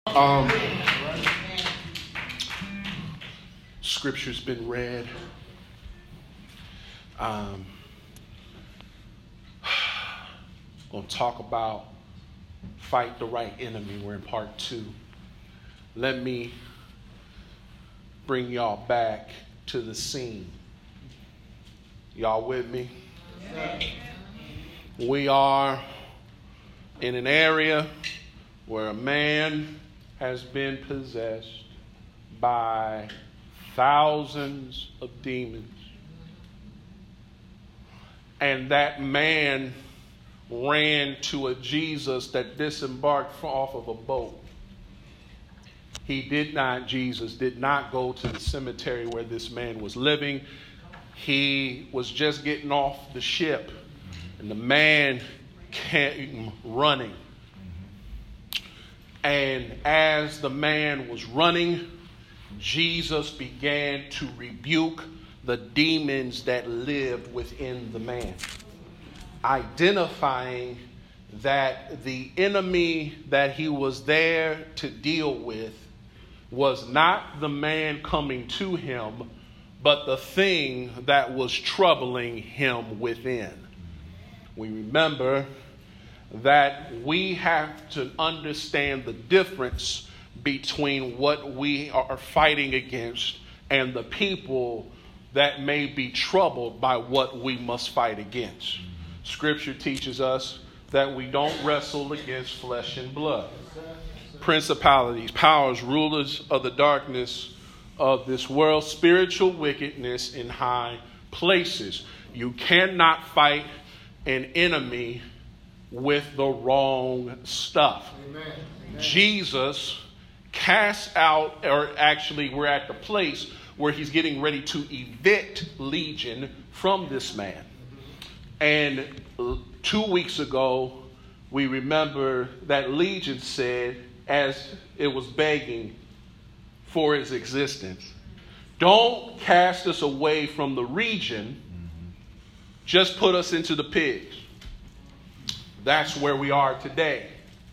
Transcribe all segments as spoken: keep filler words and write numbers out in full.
Um, scripture's been read. Um, gonna talk about fight the right enemy. We're in part two. Let me bring y'all back to the scene. Y'all with me? Yeah. We are in an area where a man has been possessed by thousands of demons. And that man ran to a Jesus that disembarked off of a boat. He did not, Jesus did not go to the cemetery where this man was living. He was just getting off the ship, and the man came running. And as the man was running, Jesus began to rebuke the demons that lived within the man, identifying that the enemy that he was there to deal with was not the man coming to him, but the thing that was troubling him within. We remember that we have to understand the difference between what we are fighting against and the people that may be troubled by what we must fight against. Scripture teaches us that we don't wrestle against flesh and blood. Principalities, powers, rulers of the darkness of this world, spiritual wickedness in high places. You cannot fight an enemy with the wrong stuff. Amen. Amen. Jesus cast out, or actually we're at the place where he's getting ready to evict Legion from this man. And two weeks ago, we remember that Legion said, as it was begging for his existence, don't cast us away from the region, just put us into the pigs. That's where we are today.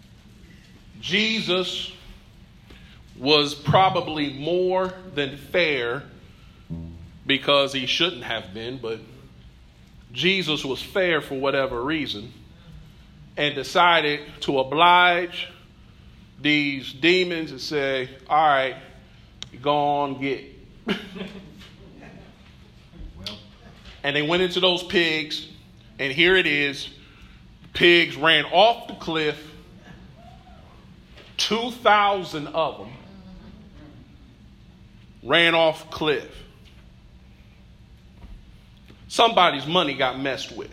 Jesus was probably more than fair, because he shouldn't have been, but Jesus was fair for whatever reason and decided to oblige these demons and say, all right, go on, get. Well. And they went into those pigs, and here it is. Pigs ran off the cliff, two thousand of them ran off cliff. Somebody's money got messed with.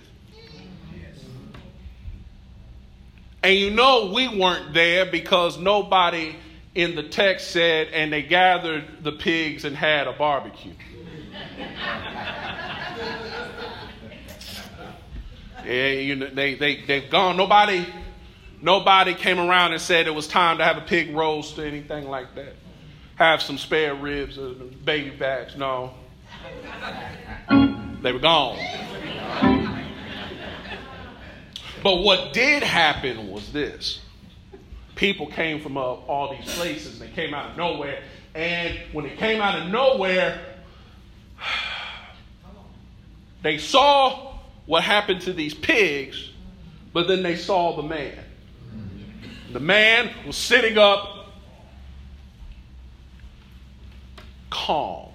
And you know we weren't there, because nobody in the text said, and they gathered the pigs and had a barbecue. Yeah, you know, they, they, they've gone. Nobody, nobody came around and said it was time to have a pig roast or anything like that. Have some spare ribs or baby backs. No. They were gone. But what did happen was this. People came from uh, all these places. They came out of nowhere. And when they came out of nowhere, they saw what happened to these pigs, but then they saw the man. The man was sitting up, calm,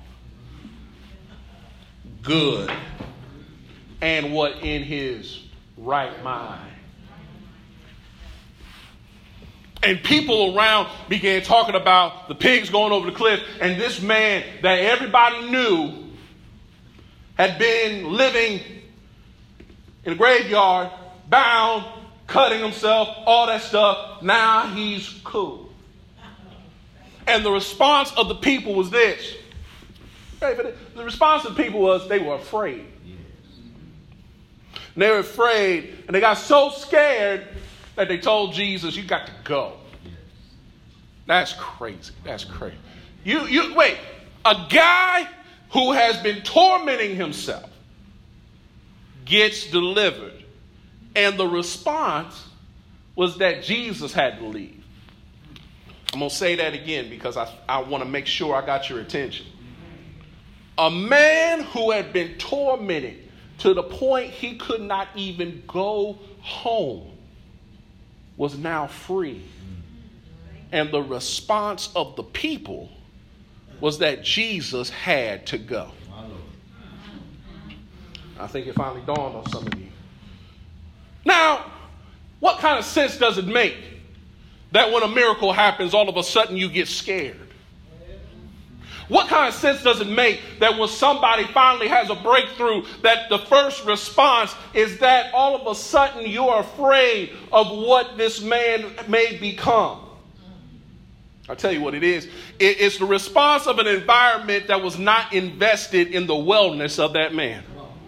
good, and what in his right mind. And people around began talking about the pigs going over the cliff, and this man that everybody knew had been living in a graveyard, bound, cutting himself, all that stuff. Now he's cool. And the response of the people was this. The response of the people was they were afraid. And they were afraid, and they got so scared that they told Jesus, you got to go. That's crazy. That's crazy. You, you wait, a guy who has been tormenting himself gets delivered, and the response was that Jesus had to leave. I'm going to say that again because I, I want to make sure I got your attention. A man who had been tormented to the point he could not even go home was now free. And the response of the people was that Jesus had to go. I think it finally dawned on some of you. Now, what kind of sense does it make that when a miracle happens, all of a sudden you get scared? What kind of sense does it make that when somebody finally has a breakthrough, that the first response is that all of a sudden you're afraid of what this man may become? I'll tell you what it is. It's the response of an environment that was not invested in the wellness of that man.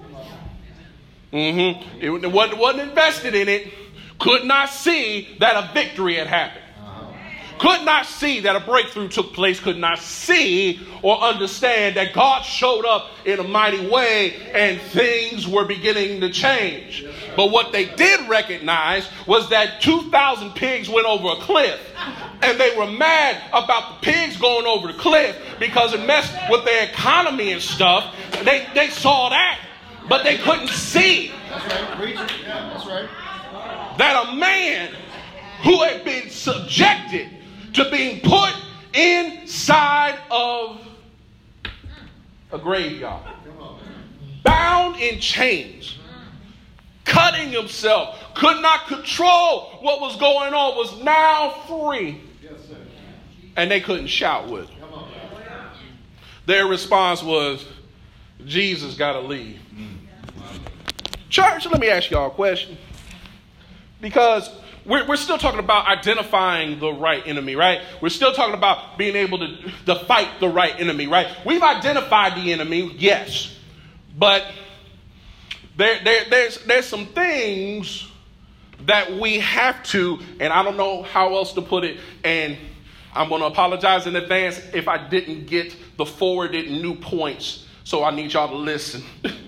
Mm-hmm. It wasn't, wasn't invested in it. Could not see that a victory had happened. Could not see that a breakthrough took place. Could not see or understand that God showed up in a mighty way and things were beginning to change. But what they did recognize was that two thousand pigs went over a cliff. And they were mad about the pigs going over the cliff because it messed with their economy and stuff. They, they saw that, but they couldn't see. That's right. Preach it. Yeah, that's right. That a man who had been subjected to being put inside of a graveyard, bound in chains, cutting himself, could not control what was going on, was now free. Yes, sir. And they couldn't shout with him. Their response was, Jesus got to leave. Church, let me ask y'all a question. Because we're, we're still talking about identifying the right enemy, right? We're still talking about being able to, to fight the right enemy, right? We've identified the enemy, yes. But there, there, there's, there's some things that we have to, and I don't know how else to put it, and I'm going to apologize in advance if I didn't get the forwarded new points, so I need y'all to listen.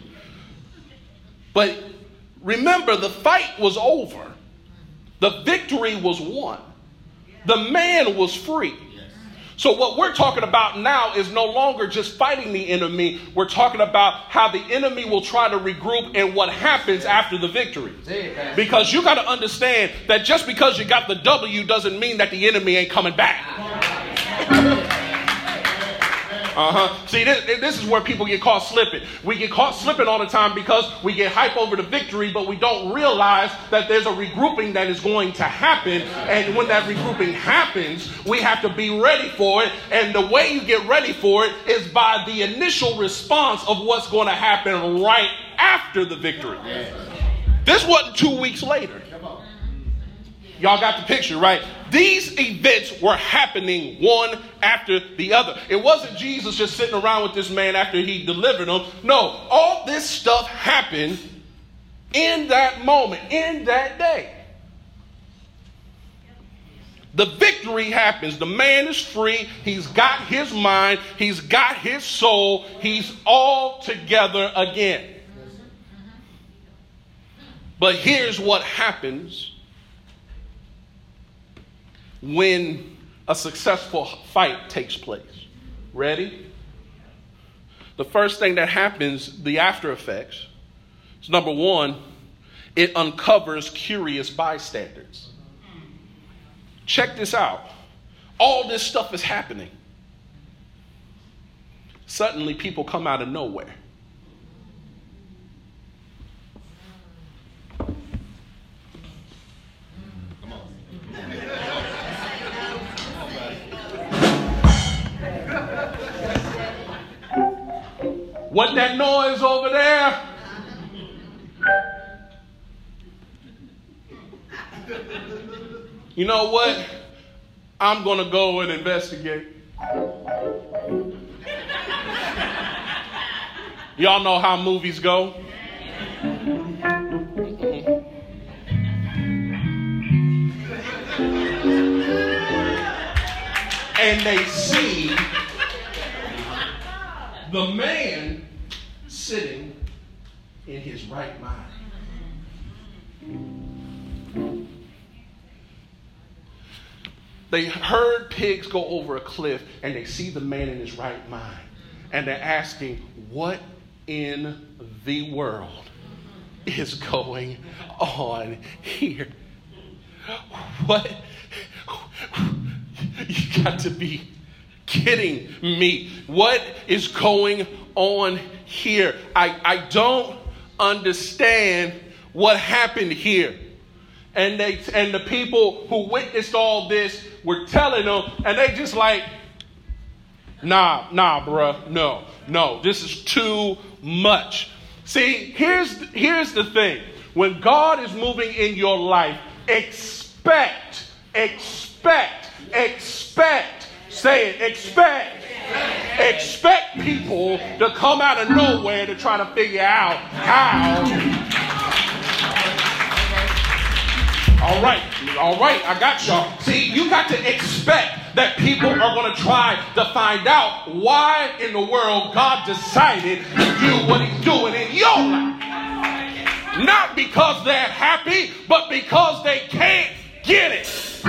But remember, the fight was over. The victory was won. The man was free. So what we're talking about now is no longer just fighting the enemy. We're talking about how the enemy will try to regroup and what happens after the victory. Because you got to understand that just because you got the W doesn't mean that the enemy ain't coming back. Uh-huh. See, this, this is where people get caught slipping. We get caught slipping all the time because we get hype over the victory, but we don't realize that there's a regrouping that is going to happen. And when that regrouping happens, we have to be ready for it. And the way you get ready for it is by the initial response of what's going to happen right after the victory. This wasn't two weeks later. Y'all got the picture, right? These events were happening one after the other. It wasn't Jesus just sitting around with this man after he delivered him. No, all this stuff happened in that moment, in that day. The victory happens. The man is free. He's got his mind. He's got his soul. He's all together again. But here's what happens when a successful fight takes place. Ready? The first thing that happens, the after effects, is number one, it uncovers curious bystanders. Check this out. All this stuff is happening. Suddenly people come out of nowhere. What that noise over there? You know what? I'm going to go and investigate. Y'all know how movies go. And they see the man sitting in his right mind. they heard pigs go over a cliff, and they see the man in his right mind. And they're asking, what in the world is going on here? What? You got to be kidding me. What is going on here? I, I don't understand what happened here. And they and the people who witnessed all this were telling them, and they just like, nah, nah, bruh, no, no, this is too much. See, here's here's the thing. When God is moving in your life, expect, expect, expect, say it, expect, expect people to come out of nowhere to try to figure out how. All right, all right, I got y'all. See, you got to expect that people are going to try to find out why in the world God decided to do what he's doing in your life. Not because they're happy, but because they can't get it.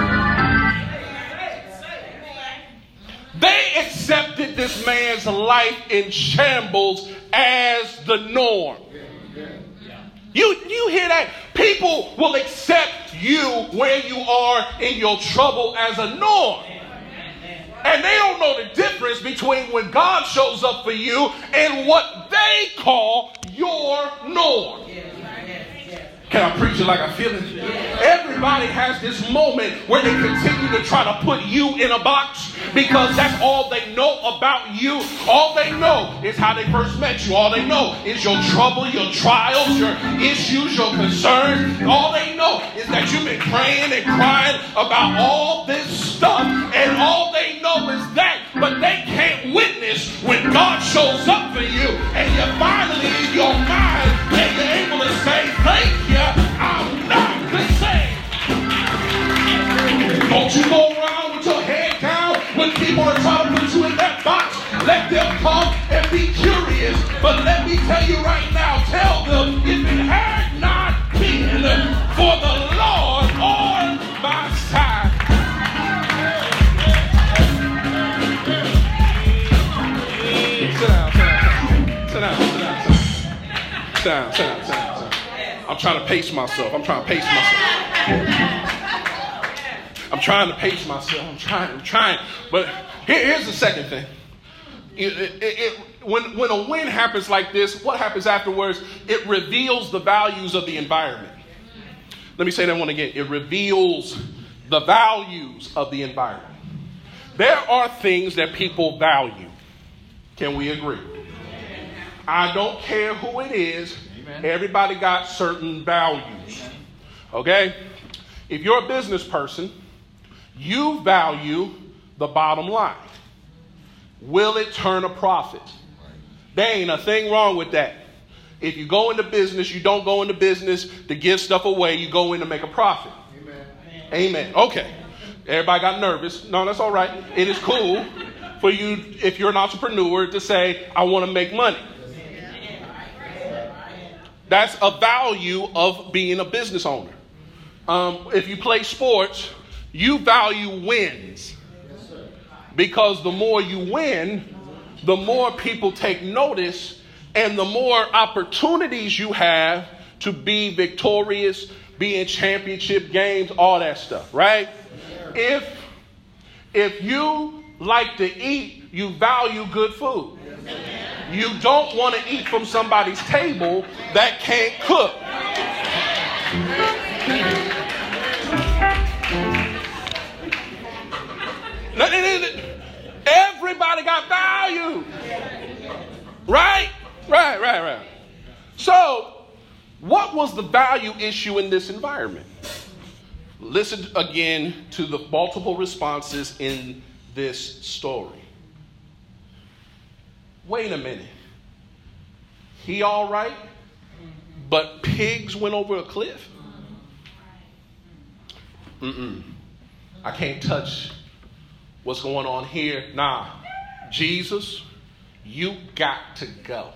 They accepted this man's life in shambles as the norm. You, you hear that? People will accept you where you are in your trouble as a norm. And they don't know the difference between when God shows up for you and what they call your norm. Can I preach it like I feel it? Everybody has this moment where they continue to try to put you in a box because that's all they know about you. All they know is how they first met you. All they know is your trouble, your trials, your issues, your concerns. All they know is that you've been praying and crying about all this stuff, and all they know is that, but they can't witness when God shows up for you and you finally in your mind and you're able to say, thank you, I'm not the same. Don't you go around with your head down when people are trying to put you in that box. Let them come and be curious. But let me tell you right now, tell them if it had not been for the Lord on my side. Sit down, sit down, sit down, sit down, sit down, sit down, sit down. I'm trying to pace myself. I'm trying to pace myself. I'm trying to pace myself. I'm trying. I'm trying. But here, here's the second thing. It, it, it, when, when a win happens like this, what happens afterwards? It reveals the values of the environment. Let me say that one again. It reveals the values of the environment. There are things that people value. Can we agree? I don't care who it is. Everybody got certain values. Okay? If you're a business person, you value the bottom line. Will it turn a profit? There ain't a thing wrong with that. If you go into business, you don't go into business to give stuff away. You go in to make a profit. Amen. Amen. Okay. Everybody got nervous. No, that's all right. It is cool for you, if you're an entrepreneur, to say, I want to make money. That's a value of being a business owner. Um, if you play sports, you value wins. Because the more you win, the more people take notice, and the more opportunities you have to be victorious, be in championship games, all that stuff, right? If, if you like to eat, you value good food. You don't want to eat from somebody's table that can't cook. Everybody got value. Right? Right, right, right. So, what was the value issue in this environment? Listen again to the multiple responses in this story. Wait a minute. He all right, but pigs went over a cliff? Mm-mm. I can't touch what's going on here. Nah, Jesus, you got to go.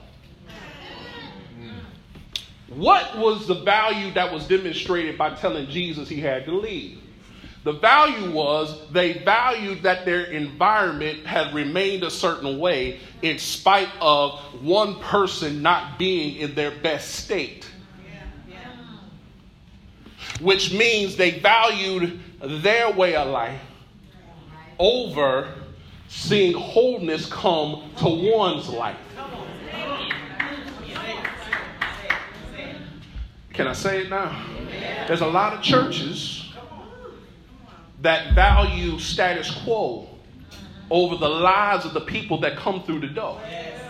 What was the value that was demonstrated by telling Jesus he had to leave? The value was they valued that their environment had remained a certain way in spite of one person not being in their best state. Which means they valued their way of life over seeing wholeness come to one's life. Can I say it now? There's a lot of churches that value status quo over the lives of the people that come through the door.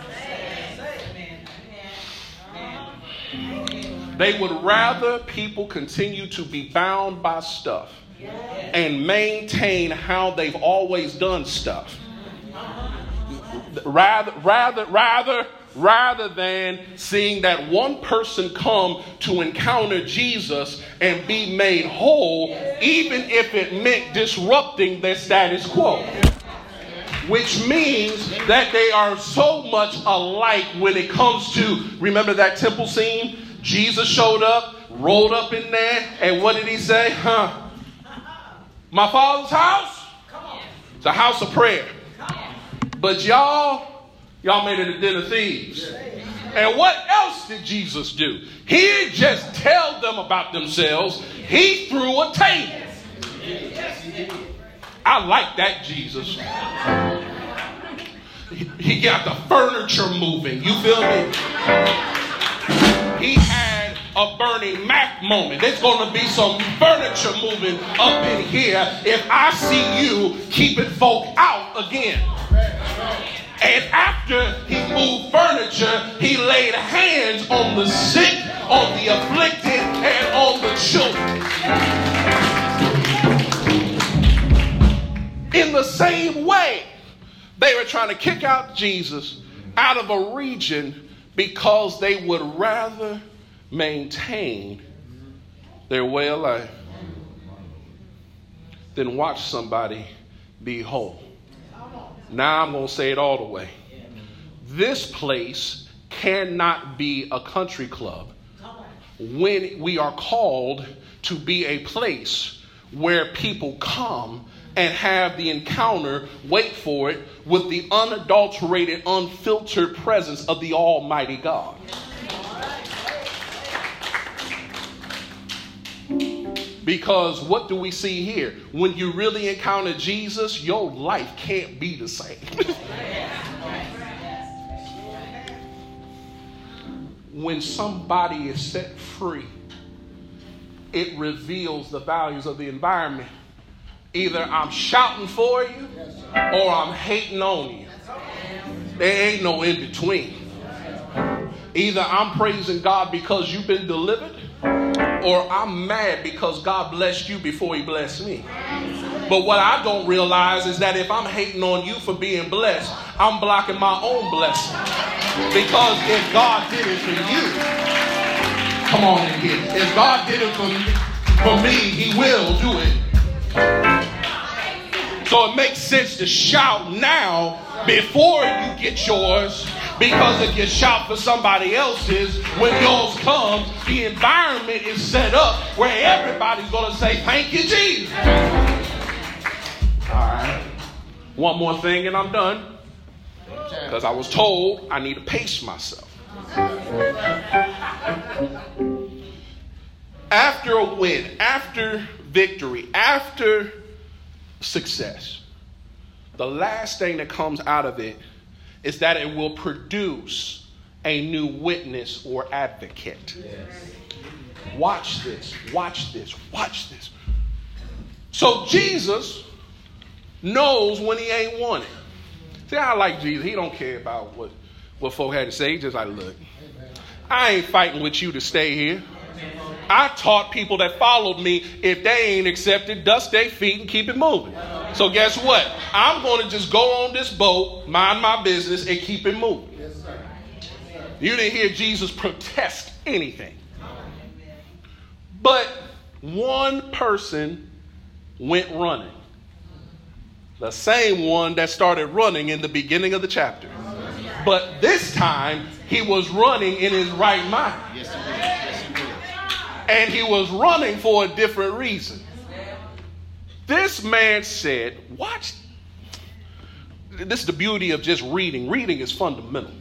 They would rather people continue to be bound by stuff and maintain how they've always done stuff. Rather, rather, rather, rather than seeing that one person come to encounter Jesus and be made whole, even if it meant disrupting their status quo. Which means that they are so much alike when it comes to, remember that temple scene? Jesus showed up, rolled up in there, and what did he say? Huh? My Father's house? It's a house of prayer. But y'all, y'all made it a den of thieves. And what else did Jesus do? He didn't just tell them about themselves. He threw a table. I like that Jesus. He got the furniture moving. You feel me? He had a Bernie Mac moment. There's going to be some furniture moving up in here if I see you keeping folk out again. And after he moved furniture, he laid hands on the sick, on the afflicted, and on the children. In the same way, they were trying to kick out Jesus out of a region because they would rather maintain their way of life than watch somebody be whole. Now I'm going to say it all the way. This place cannot be a country club when we are called to be a place where people come and have the encounter, wait for it, with the unadulterated, unfiltered presence of the Almighty God. Because what do we see here? When you really encounter Jesus, your life can't be the same. When somebody is set free, it reveals the values of the environment. Either I'm shouting for you or I'm hating on you. There ain't no in between. Either I'm praising God because you've been delivered, or I'm mad because God blessed you before he blessed me. But what I don't realize is that if I'm hating on you for being blessed, I'm blocking my own blessing. Because if God did it for you, come on in here. If God did it for me, for me, he will do it. So it makes sense to shout now before you get yours. Because if you shout for somebody else's, when yours comes, the environment is set up where everybody's going to say, thank you, Jesus. All right. One more thing and I'm done. Because I was told I need to pace myself. After a win, after victory, after success, the last thing that comes out of it is that it will produce a new witness or advocate. Yes. Watch this, watch this, watch this. So Jesus knows when he ain't wanted. See, I like Jesus. He don't care about what, what folk had to say. He just like, look, I ain't fighting with you to stay here. I taught people that followed me, if they ain't accepted, dust their feet and keep it moving. So guess what? I'm going to just go on this boat, mind my business, and keep it moving. You didn't hear Jesus protest anything. But one person went running. The same one that started running in the beginning of the chapter. But this time, he was running in his right mind. And he was running for a different reason. This man said, watch. This is the beauty of just reading. Reading is fundamental.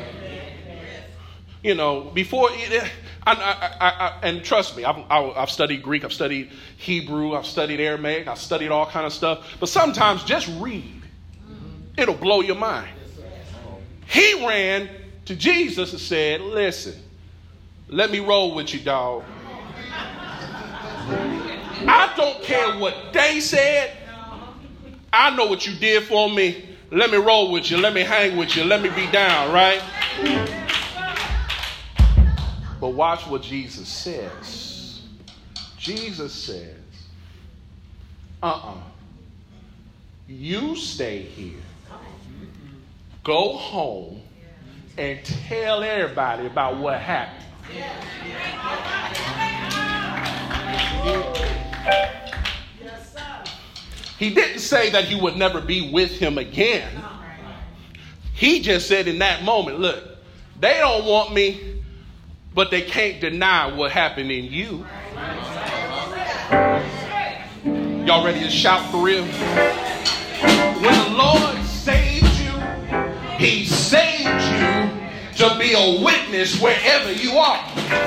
You know, before, it, I, I, I, I, and trust me, I've, I've studied Greek, I've studied Hebrew, I've studied Aramaic, I've studied all kind of stuff. But sometimes just read. It'll blow your mind. He ran to Jesus and said, listen, let me roll with you, dog. I don't care what they said. I know what you did for me. Let me roll with you. Let me hang with you. Let me be down, right? But watch what Jesus says. Jesus says, uh-uh. You stay here. Go home and tell everybody about what happened. He didn't say that he would never be with him again. He just said in that moment, look, they don't want me, but they can't deny what happened in you. Y'all ready to shout for real? When the Lord saved you, he saved you to be a witness wherever you are.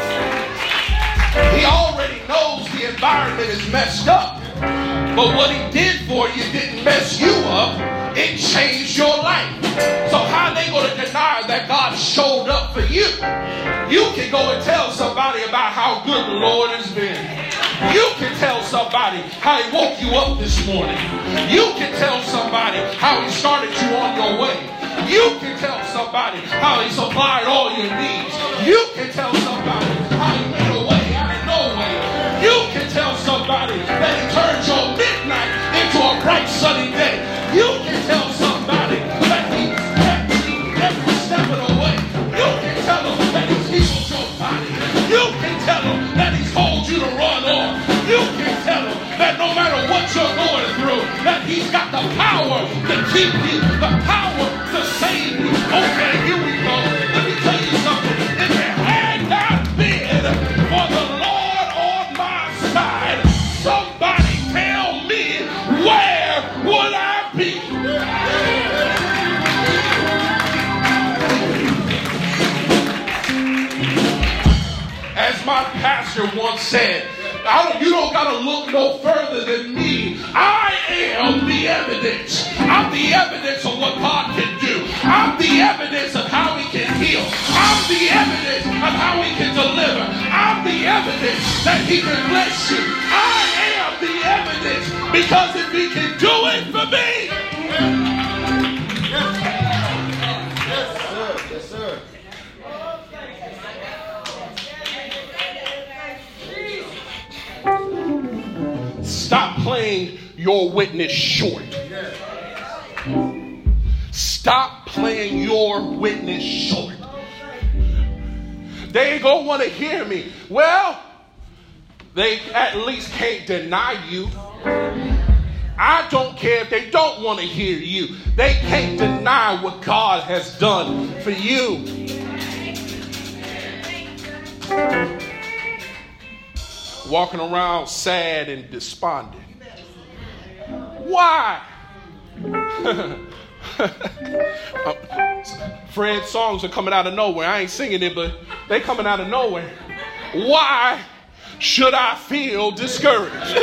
He already knows the environment is messed up. But what he did for you didn't mess you up. It changed your life. So how are they going to deny that God showed up for you? You can go and tell somebody about how good the Lord has been. You can tell somebody how he woke you up this morning. You can tell somebody how he started you on your way. You can tell somebody how he supplied all your needs. You can tell somebody how he made a way out of no way. You can tell somebody that he turned your midnight into a bright sunny day. You can tell somebody that he kept you every step of the way. You can tell them that he's healed your body. You can tell them that he's told you to run on. You can tell them that no matter what you're going through, that he's got the power to keep you, the power to save you. Okay, here we go. Let me tell you something. If it had not been for the Lord on my side, somebody tell me, where would I be? As my pastor once said, I don't, you don't got to look no further than me. I am the evidence. I'm the evidence of what God can do. I'm the evidence of how he can heal. I'm the evidence of how he can deliver. I'm the evidence that he can bless you. I am the evidence because if he can do it for me. Yes, sir. Yes, sir. Stop playing your witness short. Stop playing your witness short. They ain't gonna want to hear me. Well, they at least can't deny you. I don't care if they don't want to hear you. They can't deny what God has done for you. Walking around sad and despondent. Why? Fred's songs are coming out of nowhere. I ain't singing it, but they coming out of nowhere. Why should I feel discouraged?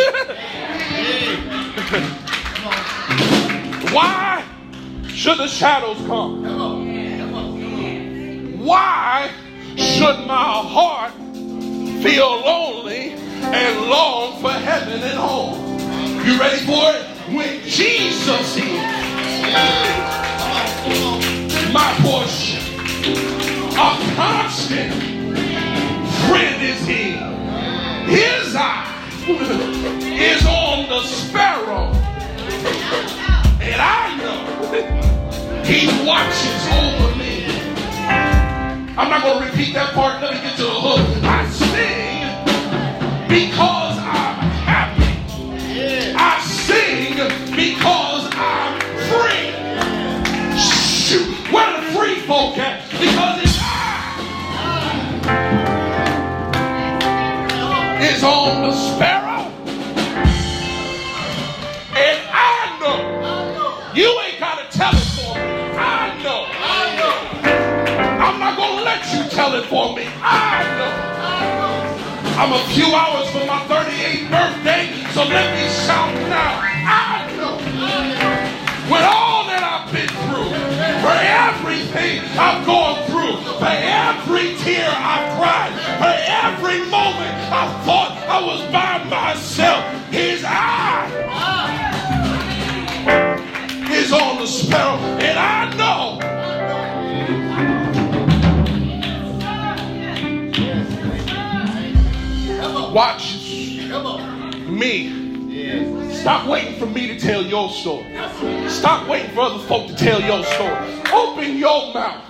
Why should the shadows come? Why should my heart feel lonely and long for heaven and home? You ready for it? When Jesus is my portion, a constant friend is he. His eye is on the sparrow, and I know he watches over me. I'm not going to repeat that part. Let me get to the hook. I sing because I'm happy. I sing because I'm free. Shoot, where the free folk at? Because his eye is on the sparrow. tell it for me. I know. I know. I'm not going to let you tell it for me. I know. I'm a few hours from my thirty-eighth birthday, so let me shout now. I know. With all that I've been through, for everything I've gone through, for every tear I've cried, for every moment I thought I was by myself, his eye is on the sparrow, and I know. Watch me. Stop waiting for me to tell your story. Stop waiting for other folk to tell your story. Open your mouth.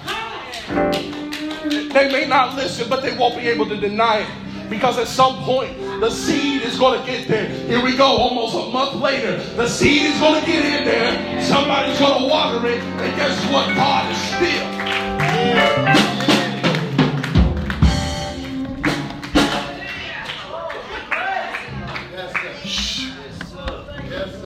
They may not listen, but they won't be able to deny it. Because at some point, the seed is going to get there. Here we go, almost a month later. The seed is going to get in there. Somebody's going to water it. And guess what? God is